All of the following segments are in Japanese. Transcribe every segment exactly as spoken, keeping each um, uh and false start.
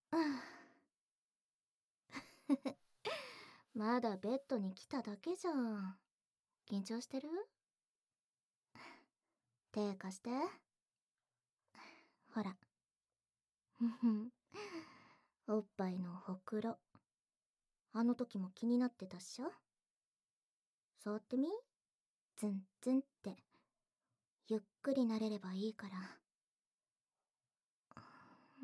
まだベッドに来ただけじゃん。緊張してる？手貸して。ほら。ふふん。おっぱいのほくろ。あの時も気になってたっしょ？触ってみ？ツンツンって。ゆっくり慣れればいいから。うん。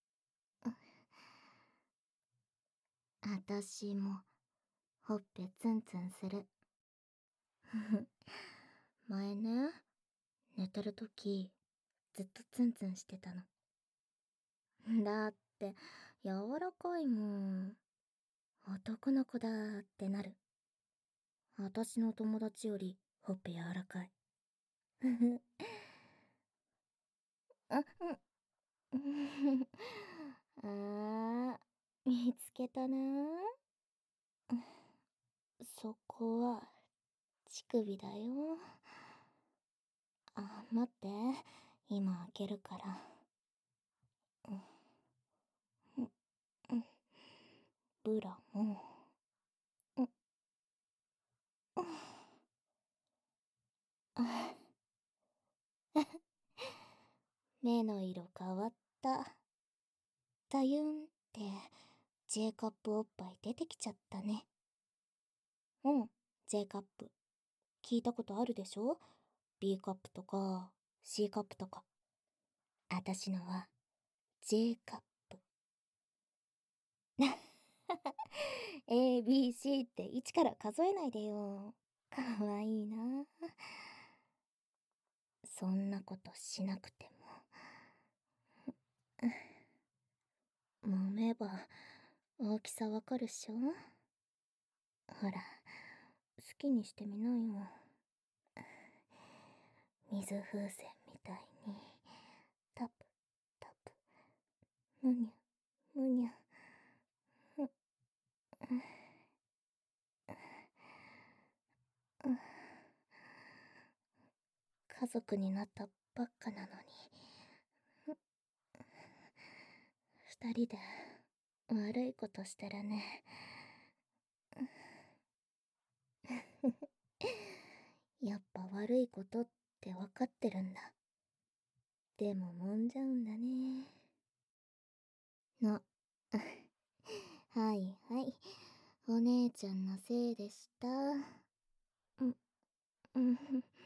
あたしも、ほっぺツンツンする。ふふ。前ね、寝てる時、ずっとツンツンしてたの。だって、柔らかいもん。男の子だーってなる。あたしの友達より、ほっぺ柔らかい。ふふ。あ、うん。あー、見つけたなー。そこは、乳首だよ。あ、待って。今開けるから。うん、うん、ブラも。うん、うん。あ、目の色変わった。だゆんって、J カップおっぱい出てきちゃったね。うん、J カップ。聞いたことあるでしょ？ B カップとか、C カップとか。あたしのは、J カップ。A、B、C っていちから数えないでよ。かわいいな。そんなことしなくても。揉めば、大きさわかるっしょ？ほら、好きにしてみなよ。水風船みたいに、タプ、タプ、むにゃ、むにゃ。家族になったばっかなのに。二人で悪いことしてるね。やっぱ悪いことってわかってるんだ。でも揉んじゃうんだね。な。はいはい。お姉ちゃんのせいでした。うん、うん。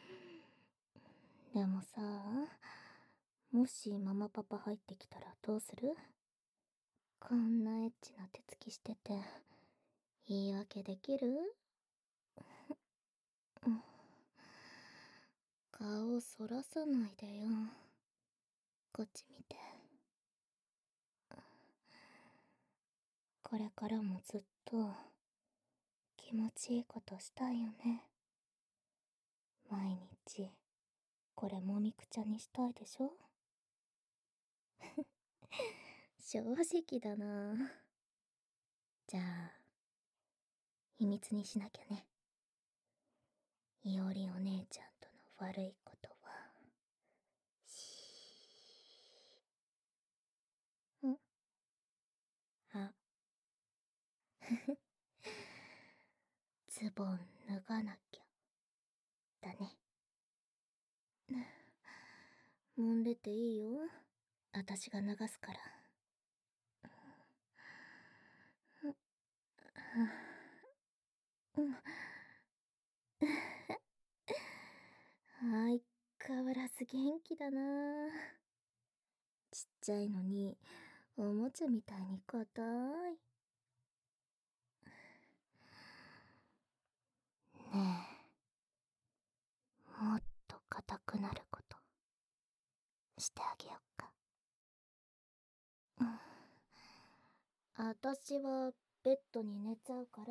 でもさ、もしママパパ入ってきたらどうする？こんなエッチな手つきしてて、言い訳できる？うん。顔そらさないでよ。こっち見て。これからもずっと気持ちいいことしたいよね。毎日これもみくちゃにしたいでしょ？正直だな。じゃあ、秘密にしなきゃね。いおりお姉ちゃんとの悪いことは、しー。ん？あ、ズボン脱がなきゃ。だね。揉んでていいよ。あたしが流すから。うん。相変わらず元気だな。ちっちゃいのに、おもちゃみたいに硬い。ねえ、もっと硬くなることしてあげよっか。うん。あたしはベッドに寝ちゃうから。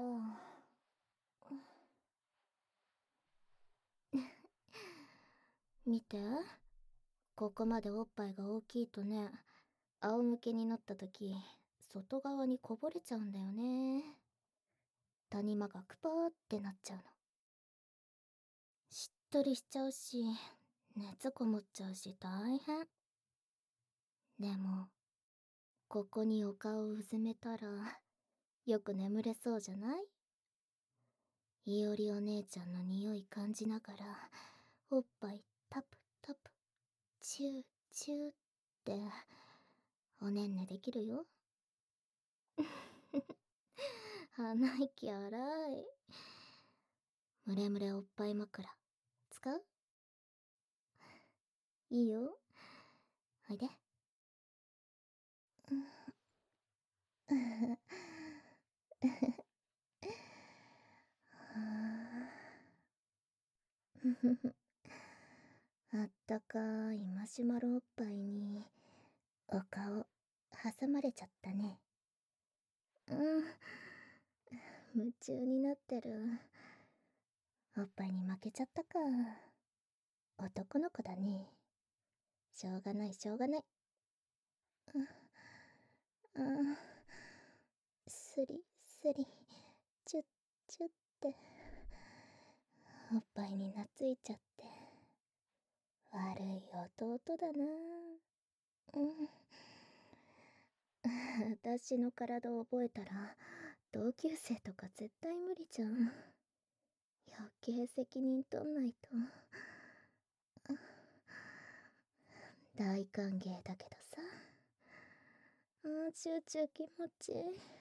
見て、ここまでおっぱいが大きいとね、仰向けになった時、外側にこぼれちゃうんだよね。谷間がクパーってなっちゃうの。しっとりしちゃうし、熱こもっちゃうし大変。でも、 ここにお顔をうずめたら、よく眠れそうじゃない？いおりお姉ちゃんの匂い感じながら、おっぱいタプタプ、チューチューって、おねんねできるよ。鼻息荒い。むれむれおっぱい枕、使う？いいよ。おいで。あったかいマシュマロおっぱいに、お顔、挟まれちゃったね。うん。夢中になってる。おっぱいに負けちゃったか。男の子だね。しょうがないしょうがない。うん。すりすり、チュッチュッって。おっぱいに懐いちゃって。悪い弟だな。うん。私の体を覚えたら、同級生とか絶対無理じゃん。余計責任取んないと。大歓迎だけどさ。あー、チューチュー気持ちいい。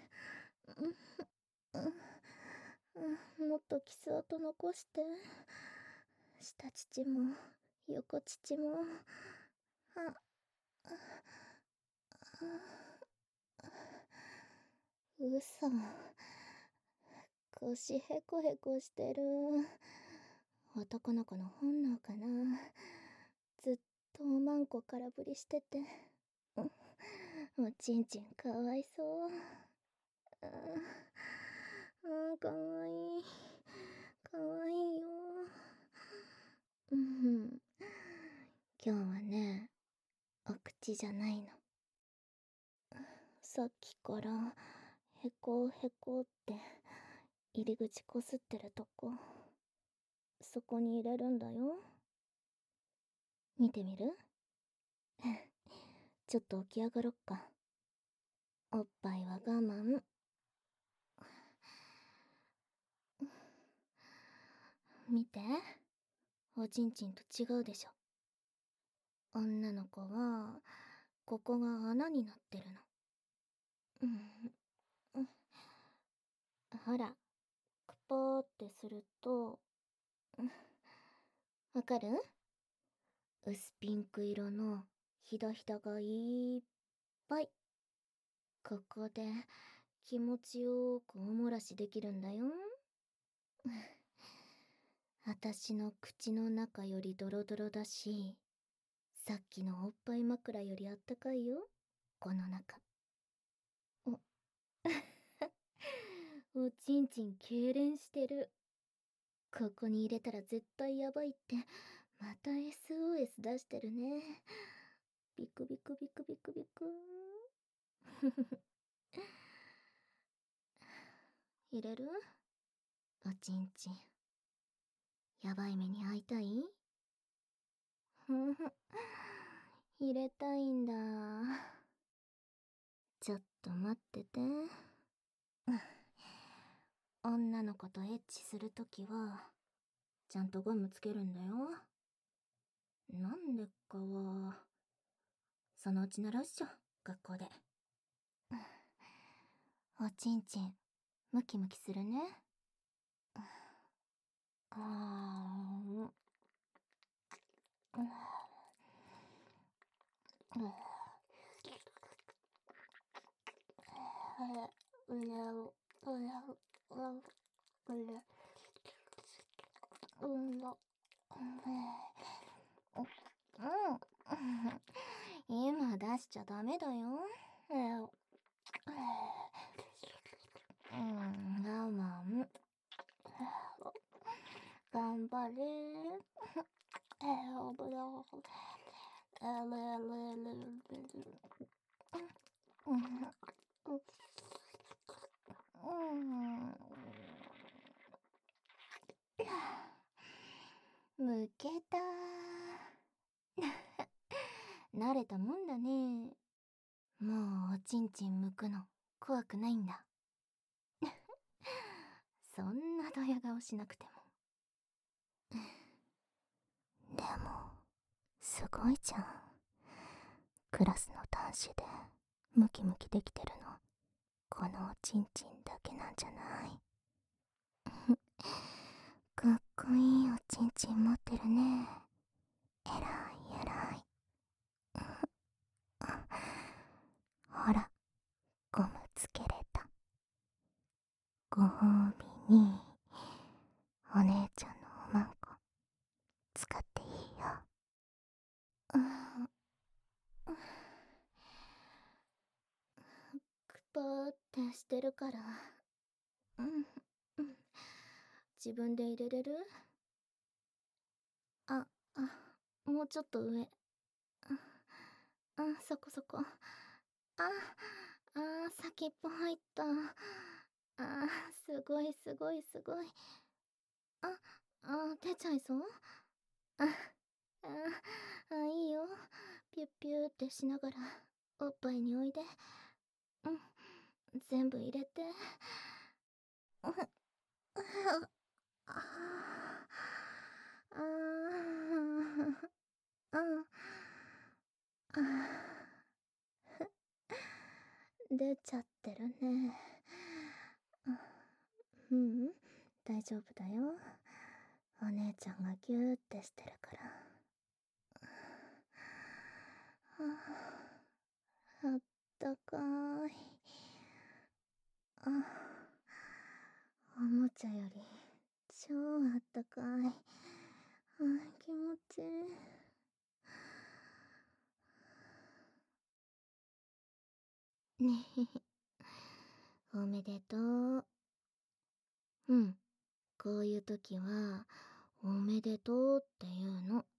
うんうん、もっとキス跡残して。下乳も、横乳も。あ、あ、うそ。腰へこへこしてる。男の子の本能かな。ずっとおまんこ空振りしてて。おちんちんかわいそう。ああ、かわいい。かわいいよ。うん。今日はね、お口じゃないの。さっきから、へこへこって、入り口こすってるとこ。そこに入れるんだよ。見てみる？ちょっと起き上がろっか。おっぱいは我慢。見て。おちんちんと違うでしょ。女の子は、ここが穴になってるの。うん。うん、ほら、クポーってすると、うん、わかる？薄ピンク色のひだひだがいっぱい。ここで気持ちよくおもらしできるんだよ。あたしの口の中よりドロドロだし、さっきのおっぱい枕よりあったかいよ、この中。お、おちんちん痙攣してる。ここに入れたら絶対やばいって、また エスオーエス 出してるね。ビクビクビクビクビク。入れる？おちんちん。やばい目に遭いたい？ふんふん。入れたいんだ。ちょっと待ってて。女の子とエッチするときは、ちゃんとゴムつけるんだよ。なんでかは、そのうち習うっしょ、学校で。おちんちん、ムキムキするね。あーん。うれう、うれう、うれ、うんだ。うん。今出しちゃダメだよ。うん、我慢。頑張れ。えー、ぶや、えー、れれれれれ。うん、うん。むけたー。慣れたもんだね。 もうおちんちん剥くの怖くないんだ。そんなドヤ顔しなくても。でもすごいじゃん。クラスの男子でムキムキできてるのこのおちんちんだけなんじゃない？かっこいいおちんちん持ってるね。えらいえらい。ほら、ゴムつけれた。ご褒美にお姉ちゃんのおまんこ使っていいよ。うん、くぱーってしてるから。うん、うん。自分で入れれる？あ、あ、もうちょっと上。あ、あ、そこそこ。あ、あ、先っぽ入った。あ、すごいすごいすごい。あ、あ、出ちゃいそう？あ、あ、あ、いいよ。ピュッピューってしながら、おっぱいにおいで。うん、全部入れて。うん、あ、あ、あ、あ、あ、出ちゃってるね。うん、大丈夫だよ。お姉ちゃんがギューってしてるから。あ、あったかい。あ、おもちゃより超あったかい。あ、気持ちいい。ねへへ。おめでとう。うん、こういう時はおめでとうって言うの。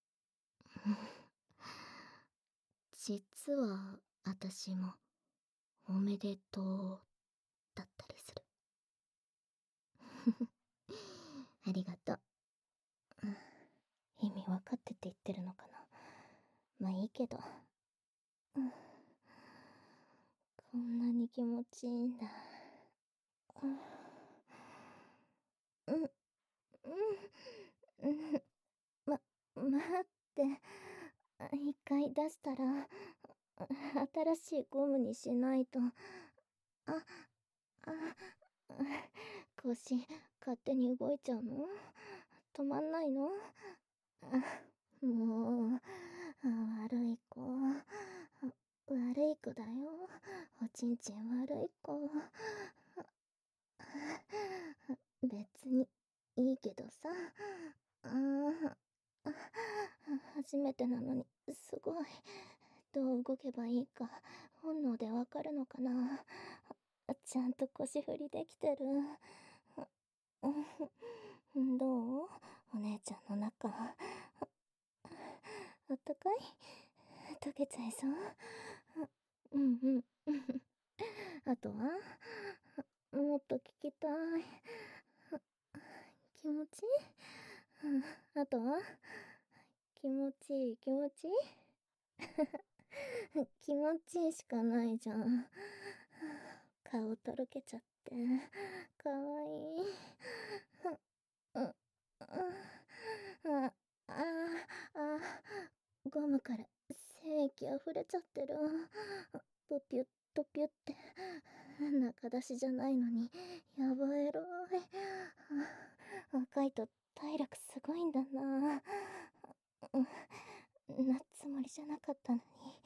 実は私もおめでとうだったりする。ありがとう。意味わかってて言ってるのかな。まあいいけど。うん、こんなに気持ちいいんだ。うん、うん、うん、ま、待って。一回出したら、新しいゴムにしないと。あ、あ、腰、勝手に動いちゃうの？止まんないの？あ、もう、悪い子。悪い子だよ。おちんちん悪い子。別にいいけどさ。ああ、初めてなのにすごい。どう動けばいいか本能でわかるのかな。ちゃんと腰振りできてる。どう？お姉ちゃんの中あったかい？溶けちゃいそう？うんうん。あとはもっと聞きたい。気持ちいい？あとは気持ちいい気持ちいい？気持ちいいしかないじゃん。顔とろけちゃってかわいい。う、う、あ、あ、あ、ゴムから精液溢れちゃってる。プピュッとピュって。中出しじゃないのにやばいエロい。若いと体力すごいんだな。なつもりじゃなかったのに。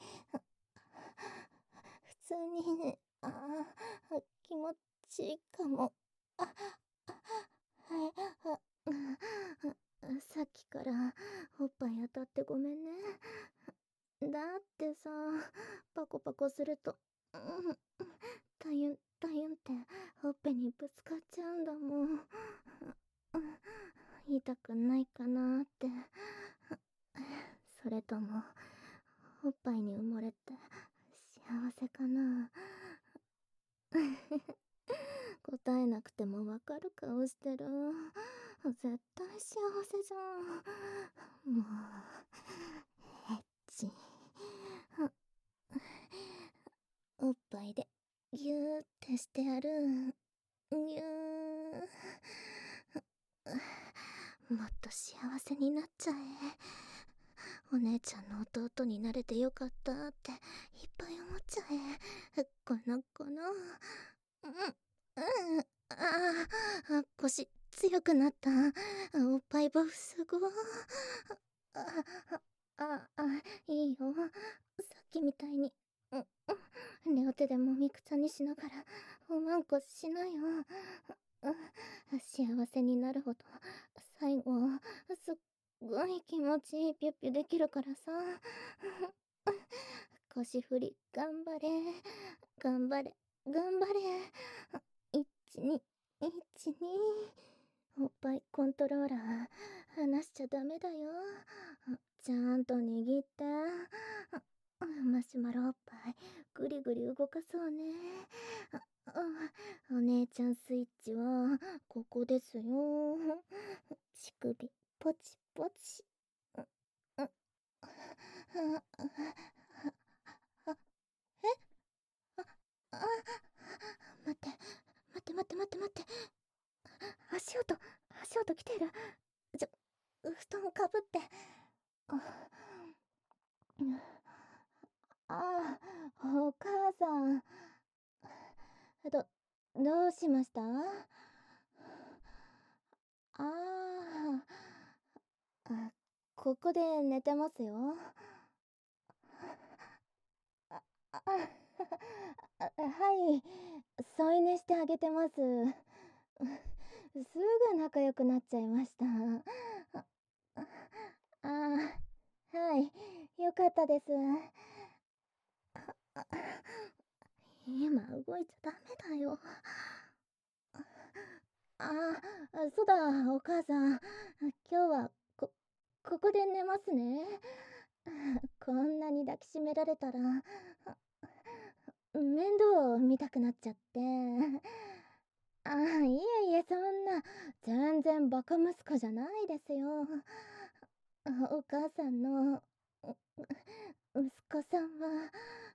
普通に、ああ、気持ちいいかも。あ、あ、はい、あ、あ、さっきからおっぱい当たってごめんね。だってさ、パコパコすると、うん、タユンタユンってほっぺにぶつかっちゃうんだもん。痛くないかなって。それともおっぱいに埋もれて幸せかな。答えなくてもわかる顔してる。絶対幸せじゃん。もうエッチ。 してやる。にゅー。もっと幸せになっちゃえ。お姉ちゃんの弟になれてよかったっていっぱい思っちゃえ。この子のうんうんああ腰強くなった。おっぱいボフすご。あああいいよ、さっきみたいにうんうん両手でもみくちゃにしながらおまんこしなよ。うん幸せになるほど最後すっごい気持ちいいピュッピュできるからさ。腰振り頑張れ頑張れ頑張れ。いちにいちにおっぱいコントローラー離しちゃダメだよ。ちゃんと握って。マシュマロおっぱいぐりぐり動かそうね。お姉ちゃんスイッチはここですよ。乳首ポチポチ。あ、待って待って待って待って待って。足音足音来てる。ちょ布団かぶって。ああお母さんどどうしました？ああここで寝てますよ。ああはい、添い寝してあげてます。すぐ仲良くなっちゃいました。ああはい、よかったです。今動いちゃダメだよ。ああ、そうだ、お母さん。今日はこ、ここで寝ますね。こんなに抱きしめられたら、面倒見たくなっちゃって。ああ、いえいえ、そんな、全然バカ息子じゃないですよ。お母さんの、息子さんは、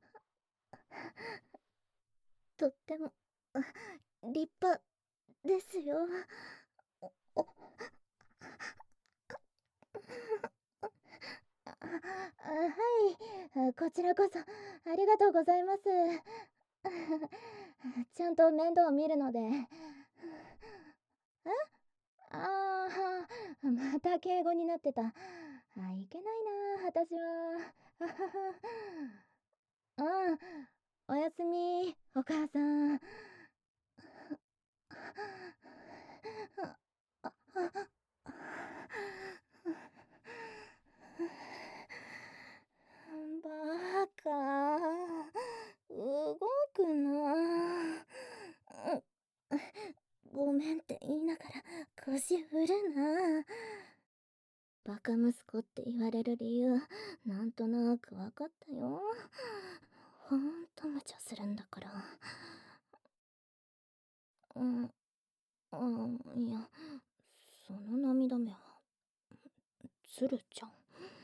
とっても、立派ですよ。おあ、あはい、こちらこそありがとうございます。ちゃんと面倒を見るので。えああまた敬語になってた。あ、いけないな、私は。うん、おやすみ、お母さん。バカ動くな。ごめんって言いながら腰振るな。バカ息子って言われる理由なんとなくわかったよ。ほんと無茶するんだから。うん、うん、いや、その涙目はつるちゃん。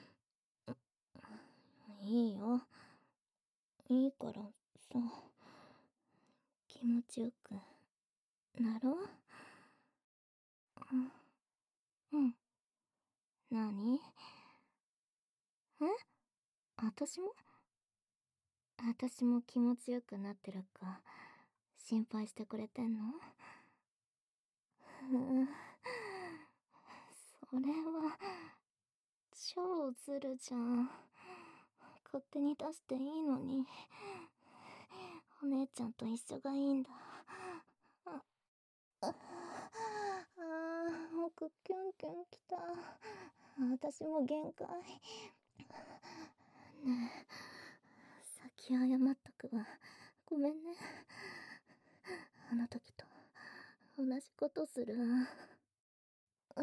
いいよ、いいからさ、気持ちよくなろう。うん、なに？え？私も私も気持ちよくなってるか心配してくれてんの？ふう、それは超ズルじゃん。勝手に出していいのに。お姉ちゃんと一緒がいいんだ。あああ、奥キュンキュンきた。私も限界。ねえ、先謝っとくわ。ごめんね。あの時と同じことする。うん。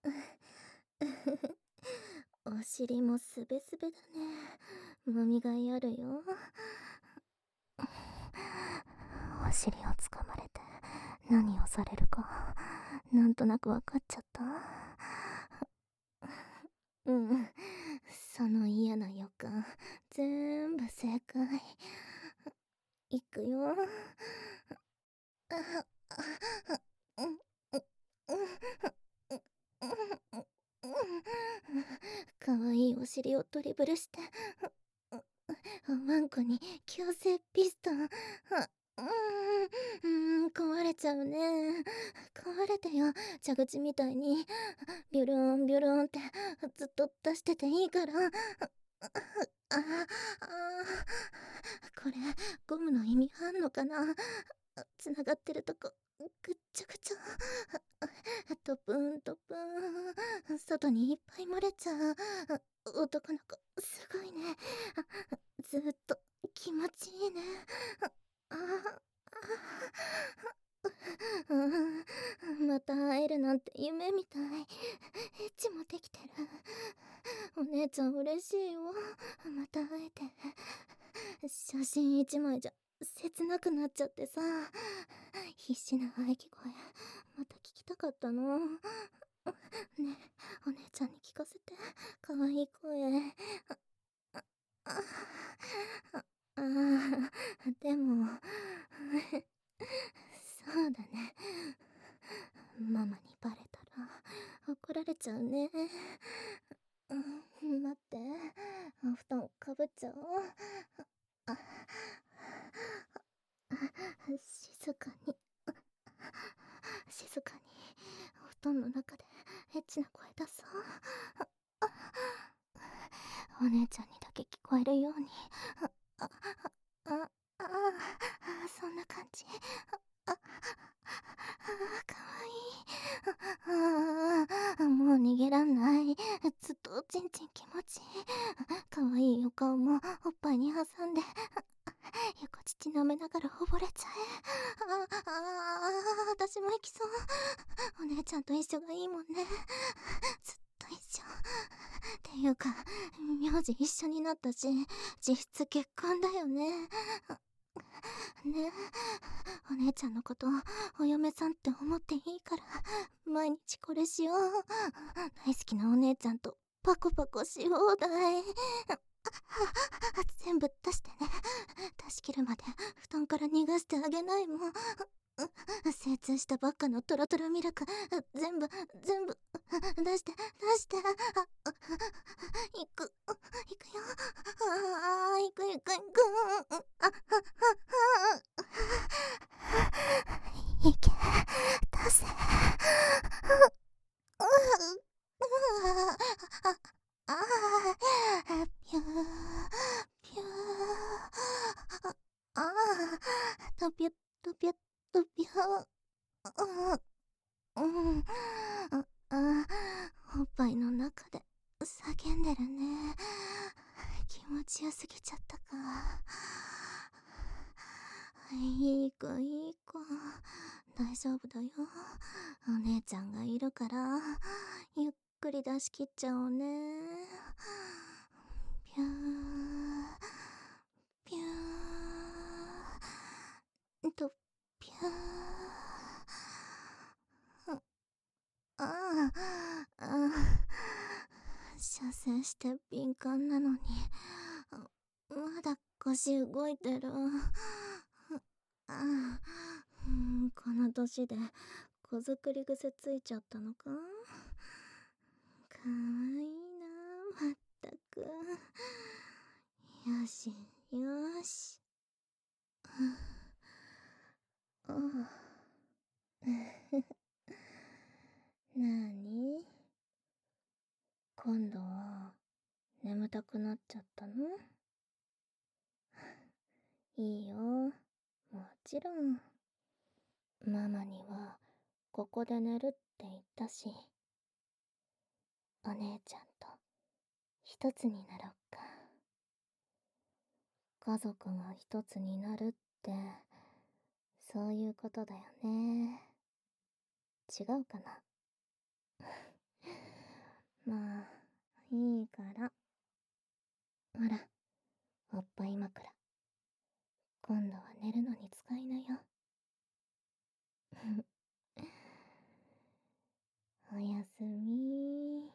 お尻もすべすべだね。もみがいあるよ。お尻をつかまれて何をされるかなんとなくわかっちゃった。うん、その嫌な予感全部正解。いくよ。 わいいお尻をドリブルして、ワンコに強制ピストン。うーん、うーん、壊れちゃうね。壊れてよ、蛇口みたいに。ビュルーンビュルーンってずっと出してていいから。ああ、これ、ゴムの意味あんのかな。つながってるとこ、ぐっちゃぐちゃ。トプーントプーン、外にいっぱい漏れちゃう。男の子、すごいね。ずっと気持ちいいね。ああ、また会えるなんて夢みたい。エッチもできてる。お姉ちゃん嬉しいよ。また会えて。写真一枚じゃ切なくなっちゃってさ。必死な喘ぎ声また聞きたかったの。ねえ、お姉ちゃんに聞かせて。かわいい声。あああでもそうだね。ママにバレたら怒られちゃうね。うん、待って、お布団かぶっちゃおう。あ静かに静かにお布団の中でエッチな声出そう。お姉ちゃんにだけ聞こえるように。あああああそんな感じ。ああかわいい。あもう逃げらんない。ずっとおちんちん気持ちいい。かわいいお顔もおっぱいに挟んで横乳舐めながら溺れちゃえ。ああ私も行きそう。お姉ちゃんと一緒がいいもんね。ずっと一緒っていうか名字一緒になったし実質結婚だよね。ね、お姉ちゃんのことお嫁さんって思っていいから毎日これしよう。大好きなお姉ちゃんとパコパコし放題。全部出してね。出し切るまで布団から逃がしてあげないもん。精通したばっかのトロトロミルク全部全部出して出して。あ行く行くよ。ああ行く行く行く。あいけ出せ。ああピューピュー。ああとぴゅとぴゅとぴゅ。うんうんああおっぱいの中で叫んでるね。気持ちよすぎちゃったか。いい子いい子大丈夫だよ。お姉ちゃんがいるからゆっくり出し切っちゃおうね。ピューピューとピュー。あああ射精して敏感なのにまだ腰動いてる。あうん、この年で子作り癖ついちゃったのか。かわいいなまったく。よしよし。ああなーに今度は眠たくなっちゃったの？いいよもちろん。ママにはここで寝るって言ったし、お姉ちゃんと一つになろっか。家族が一つになるってそういうことだよね。違うかな。まあいいから。ほらおっぱい枕今度は寝るのに使いなよ。おやすみ。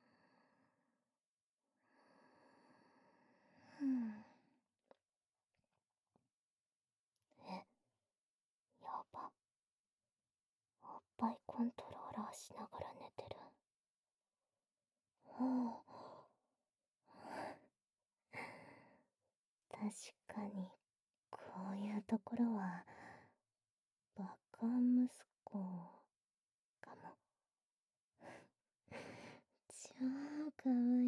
うんコントローラーしながら寝てる。ほう。確かに、こういうところは、バカ息子かも。超かわ